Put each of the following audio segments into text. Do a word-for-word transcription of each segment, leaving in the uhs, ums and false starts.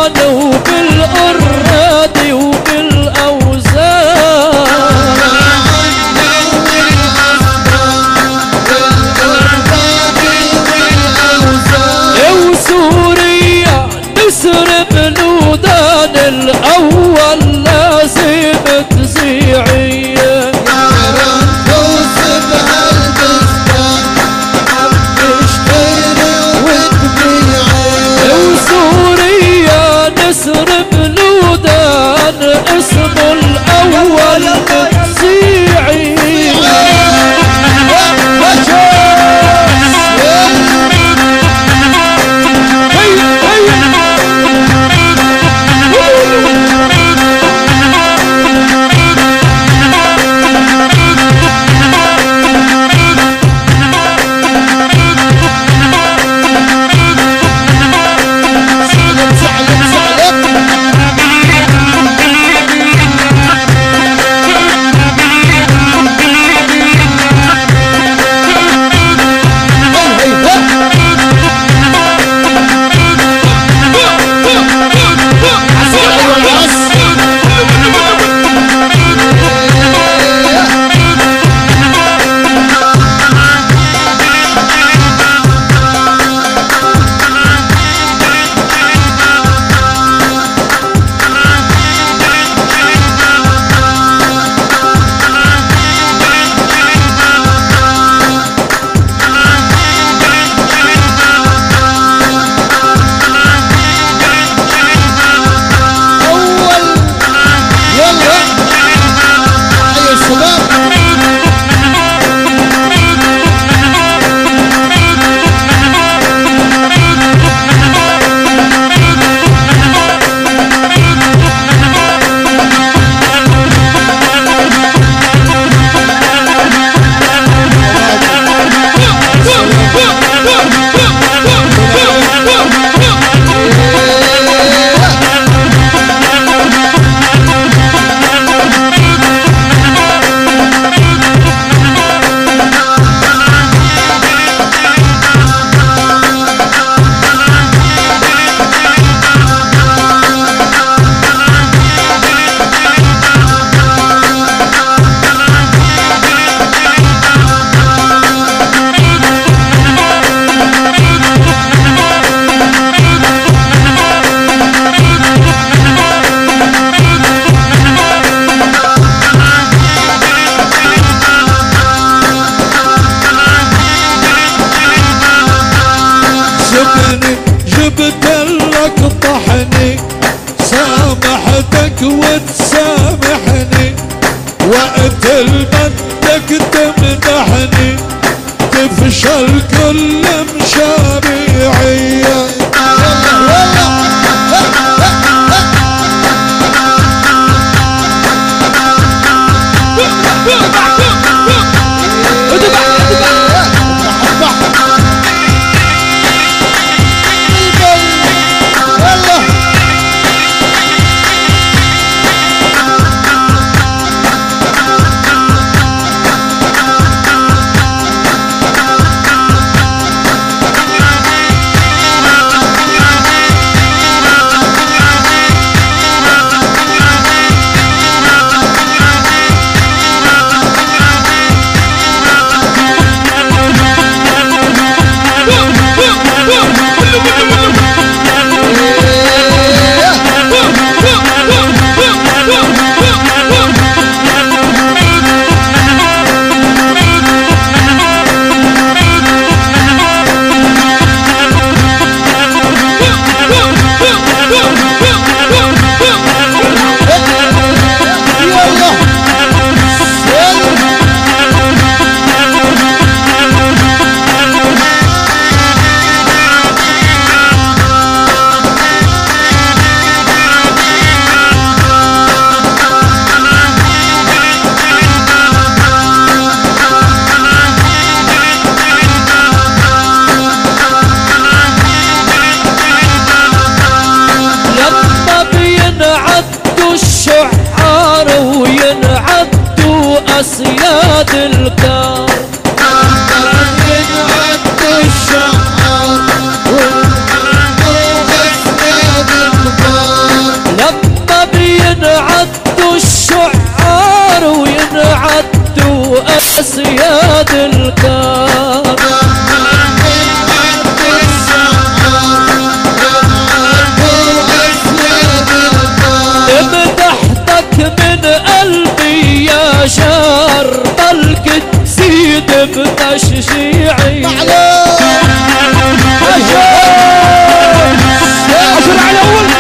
وبالأراضي وبالأوزان وسوريا نسر بلودان الأول لازم تزيعي نسر بلودان اسم الأول بتسيعي جبتلك طحني سامحتك وتسامحني وقت المدك تمدحني تفشل كل مشاريعي أسياد الكار ينعد الشعار وأسياد الكار أسياد الكون. مدحتك من قلبي يا شرط القدسي بتشجيعي. عشر على أول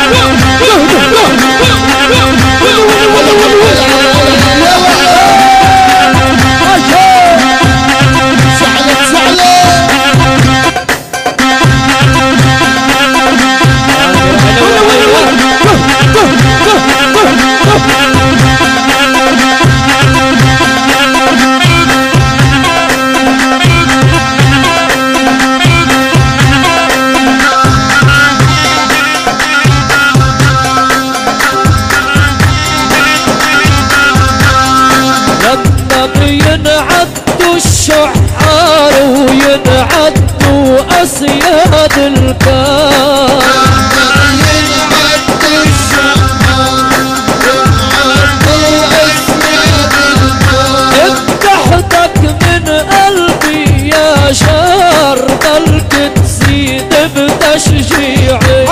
ينعدوا الشعار وينعدوا أسياد الكون. ينعدوا الشعار وينعدوا أسياد الكون. امدحتك من قلبي يا شرط القدسي بتشجيعي.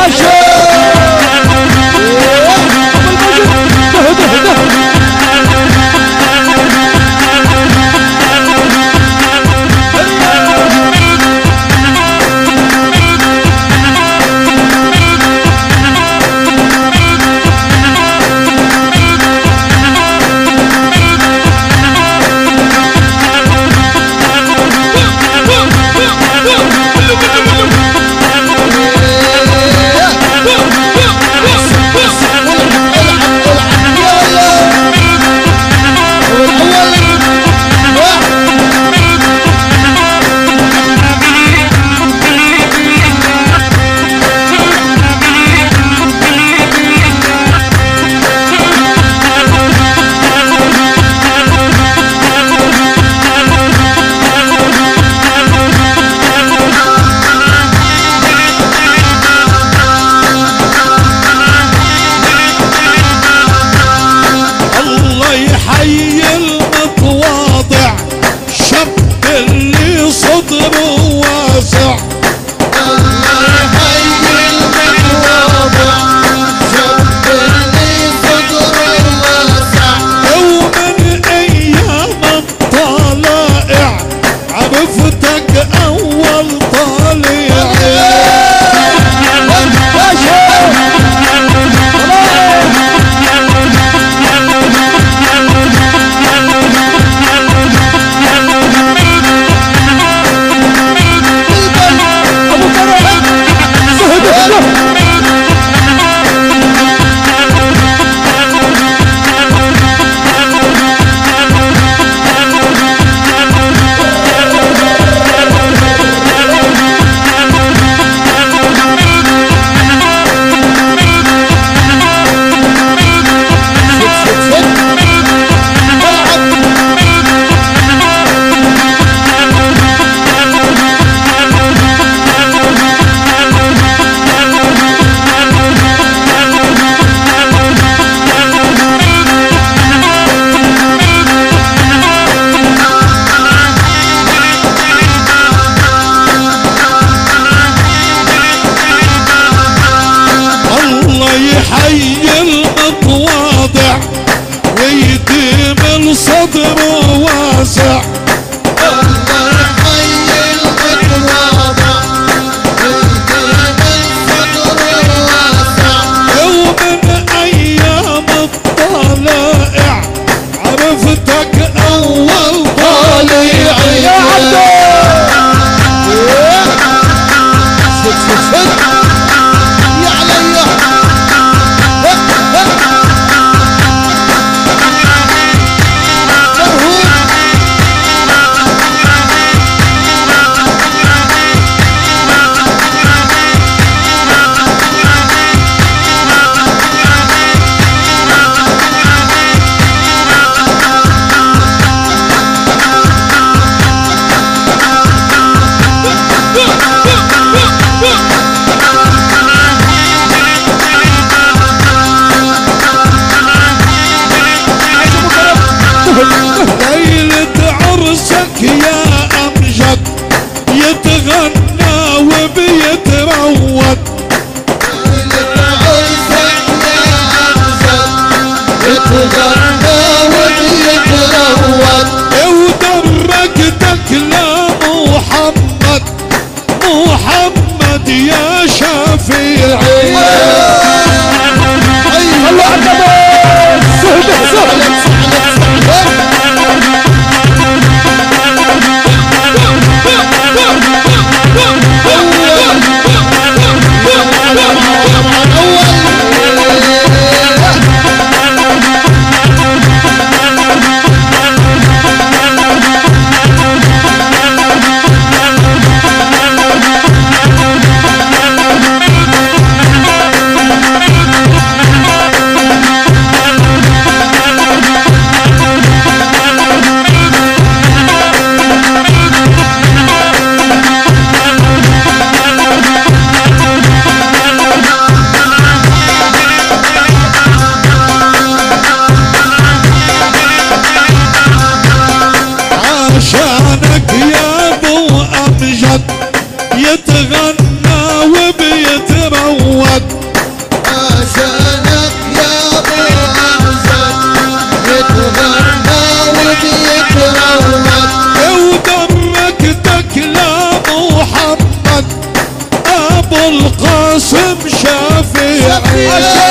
حي المتواضع شاب اللي صدره واسع. الله يحيي المتواضع شاب اللي صدره واسع. ومن ايام الطلائع عرفتك اول طالع. عاشقك يا أمجد يتغنى وبيتروض يتغنى وبيتروض ودرجتك لا محمد محمد يا شفيعي الله عقبه سهلة سهلة عشانك يا ابو امجد يتغنى وبيتروض عشانك يا ابو امجد يتغنى وبيتروض ودرجتك لا محمد ابو القاسم شفيعي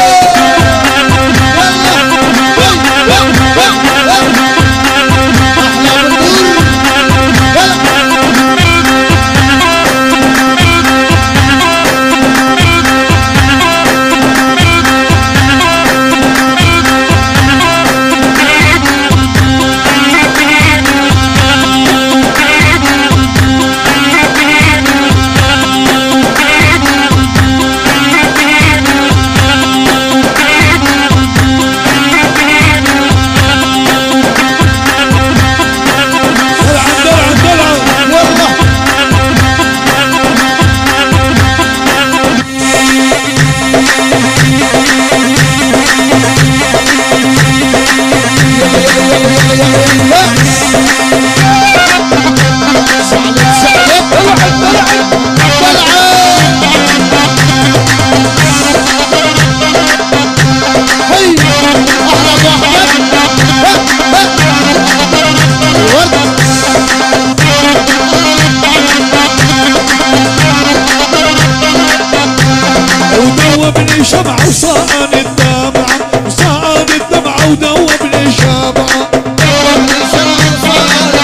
ودوبني شمعة وصان الدمعة وصان الدمعة ودوبني شمعة دوبني شمعة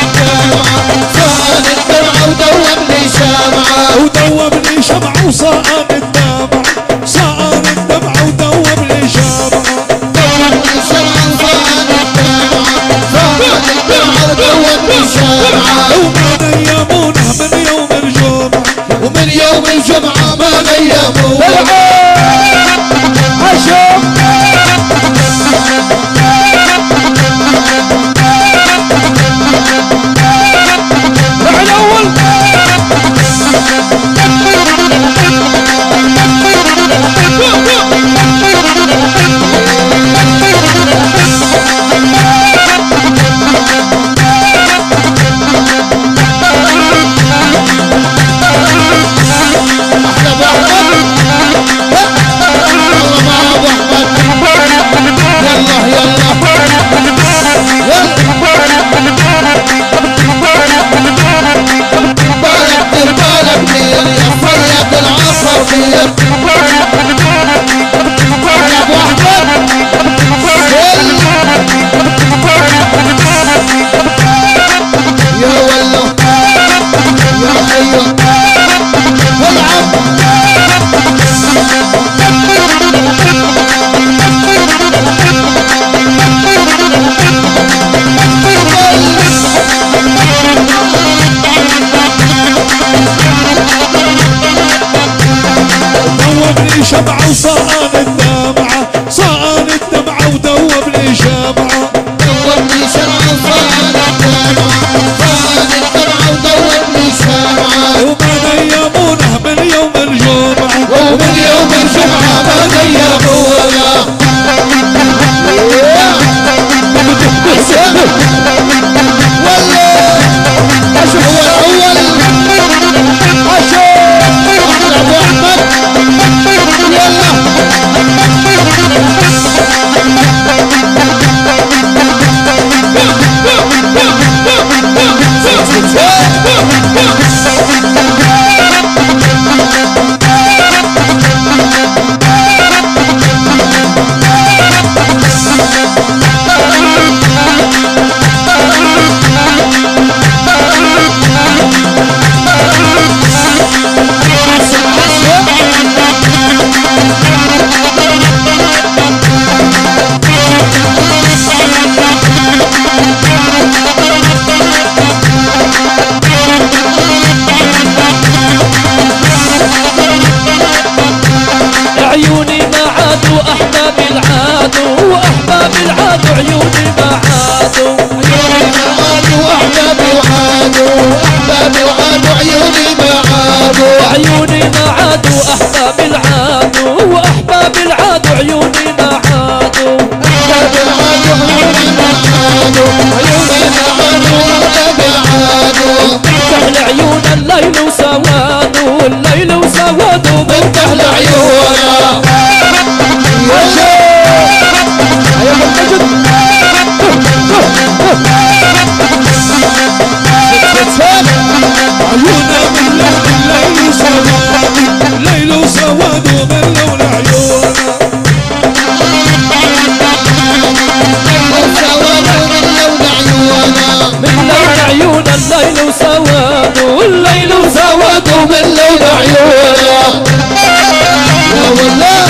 صان الدمعة ودوبني شمعة ودوبني شمعة وصان الدمعة صان الدمعة ودوبني شمعة دوبني شمعة صان الدمعة صان الدمعة ودوبني شمعة وما نيمونه من يوم الجمعة ومن يوم الجمعة ما نيمونه شمعة وصان الدمعة صان الدمعة ودوبني شمعة دوبني شمعة صان الدمعة صان الدمعة ودوبني شمعة وما نيمونه من يوم الجمعة ومن يوم الجمعة ما نيمونه والله عادوا عيوني ما عادوا عيوني ما عادوا أحبابي وعادوا أحبابي وعادوا عيوني ما عادوا عيوني ما عادوا أحبابي العادوا وأحبابي العادوا عيوني ما عادوا أحبابي العادوا عيوني ما عادوا عيوني ما عادوا أحبابي العادوا بنت عيون الليل وسواد والليل وسواد بنت أهل عيونا يا مجد عيونا من لون الليل وسواد الليل وسواد من لون عيونا وسواد من لون عيونا من لون عيون الليل وسواد والليل وسواد من لون عيونا يا والله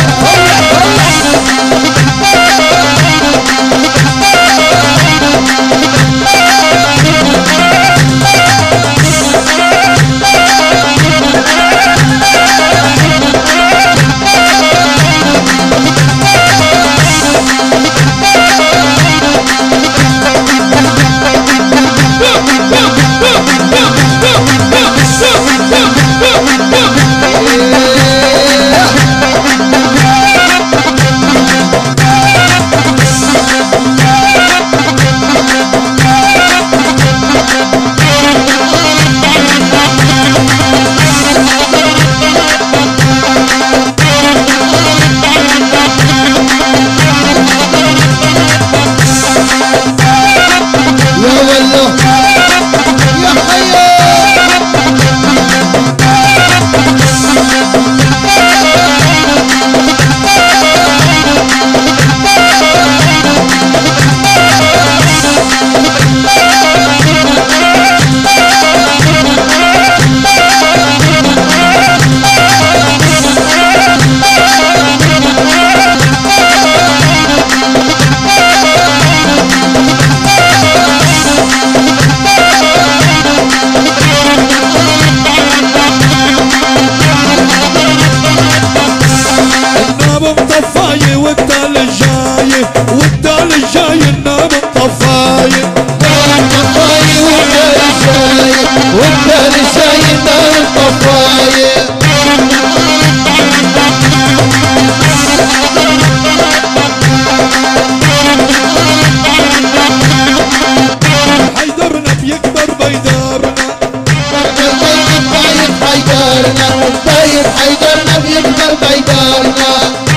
حيدرنا بيكبر بيدارنا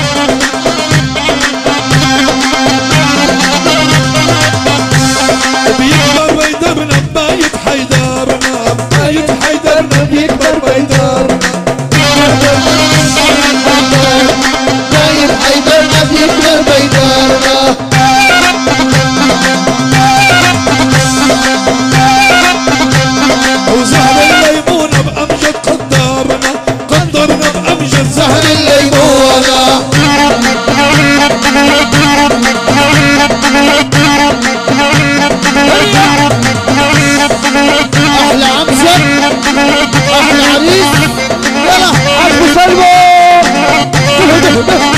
بيكبر بيدرنا ببايت حيدرنا ببايت حيدرنا بيكبر بيدرنا بايت حيدرنا بيكبر بيدارنا وزهر الليمونة بأمجد قدرنا قدرنا بأمجد زهر الليمونة أحلى عمزة أحلى عريس يلا عبد سلمى